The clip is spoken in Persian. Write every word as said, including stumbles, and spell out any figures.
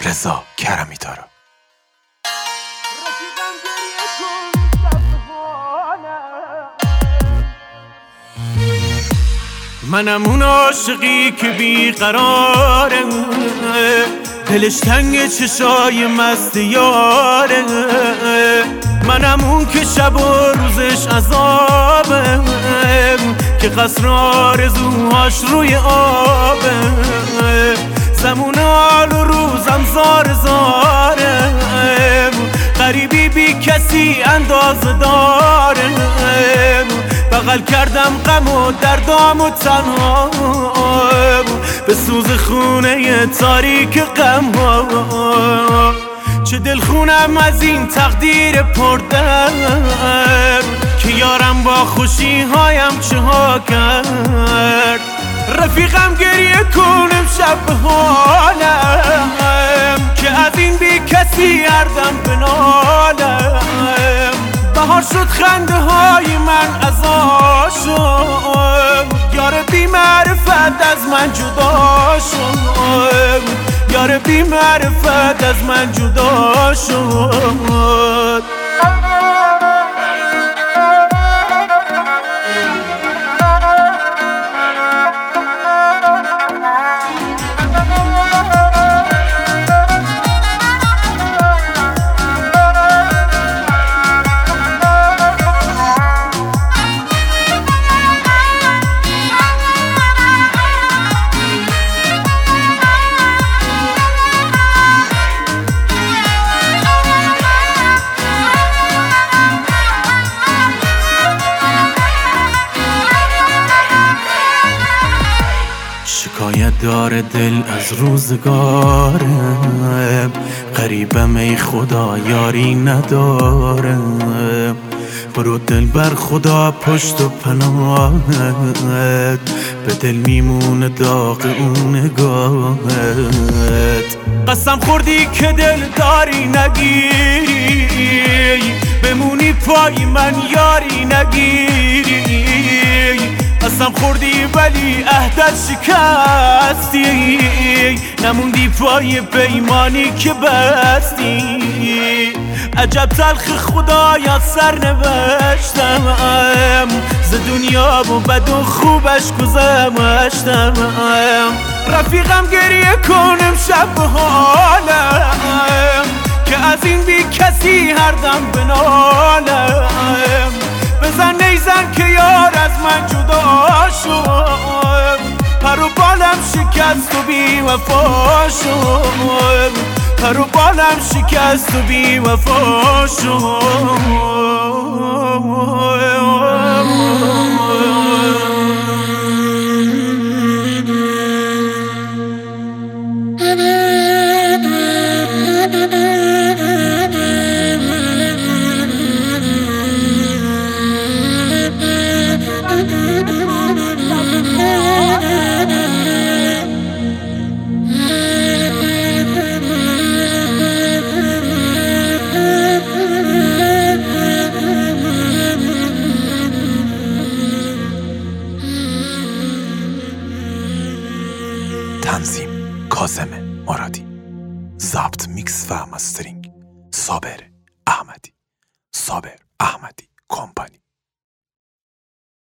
رضا کرمی داره. منم اون عاشقی که بیقراره، دلش تنگ چشای مست یاره. منم اون که شب و روزش عذابه، که قصر آرزوهاش روی آبه. زمون حال و روزم زار زاره، غریبی بی کسی اندازه داره. بغل کردم غم و دردام و تنها، به سوز خونه تاریک غم ها. چه دل خونم از این تقدیر پردرد، که یارم با خوشی هایم چه ها کرد. رفیقم گریه کنم شب به حالم، که از این بی کسی هردم بنالم. بهار شد خنده های من ازا شد، یار بی معرفت از من جدا شد. یار بی معرفت از من جدا شد. شکایت داره دل از روزگاره، غریبم ای خدا یاری نداره. برو دل بر خدا پشت و پناهت، به دل میمونه داغ اون نگاهت. قسم خوردی که دل داری نگیری، بمونی پای من یاری نگیری. قسم خوردی ولی عهدت شکستی، نموندی پای پیمانی که بستی. عجب تلخ خدایا سر نوشتم، ز دنیا و بد و خوبش گذشتم. رفیقم گریه کنم شب به حالم، که از این بی کسی هر دم بنالم. بزن نیزن که یار از من جدا شد، پر و بالم شکست و بی وفا شد. پر و بالم شکست و بی وفا تنظیم کاظم مرادی، ضبط میکس و مسترینگ صابر احمدی. صابر احمدی کمپانی.